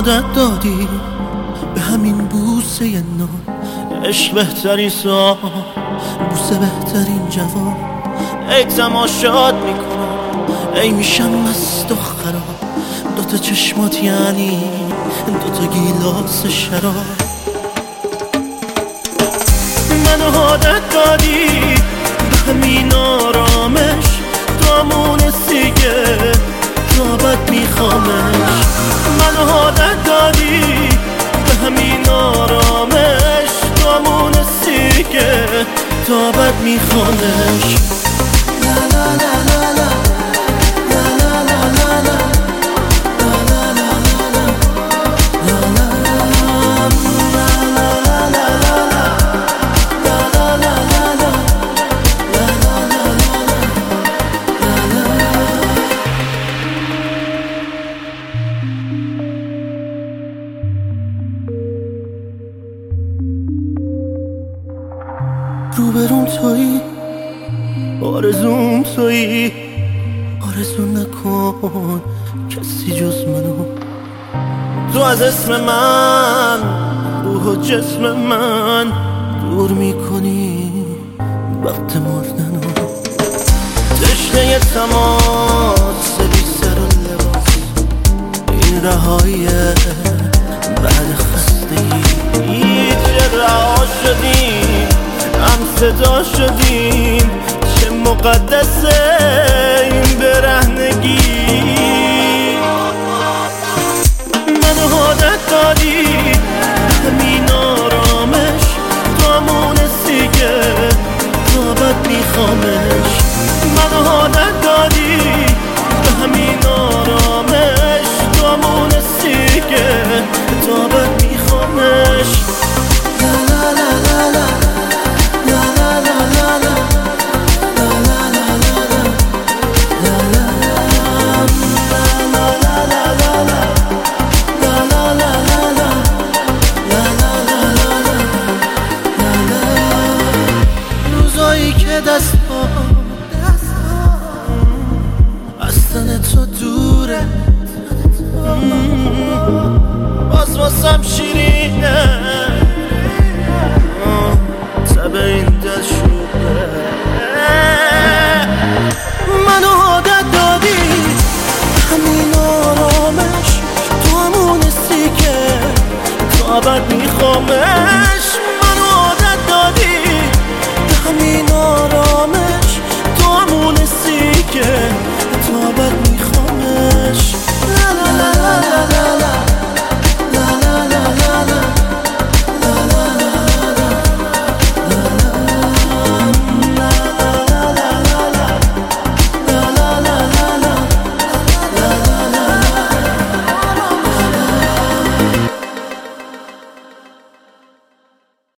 عادت دادی به همین بوسه نو، عشق بهترین سا، بوسه بهترین جواب. ای تماشات میکنم، ای میشم مست و خراب، دوتا چشمات یعنی دوتا گیلاس شراب. منو عادت دادی به همین آرامش، دامون سیگه تابت میخوامش. منو عادت دادی به همین آرامش، دامون سیگه تابت میخوامش. لا لا لا لا لا روبروم تویی، آرزوم تویی، آرزو نکن کسی جز منو. تو از اسم من روح و جسم من دور میکنی وقت مردنو. تشنه تماس بی سر و لباس، این رهایی بعد خستگی. چه رها شدیم هم صدا شدیم، چه مقدسه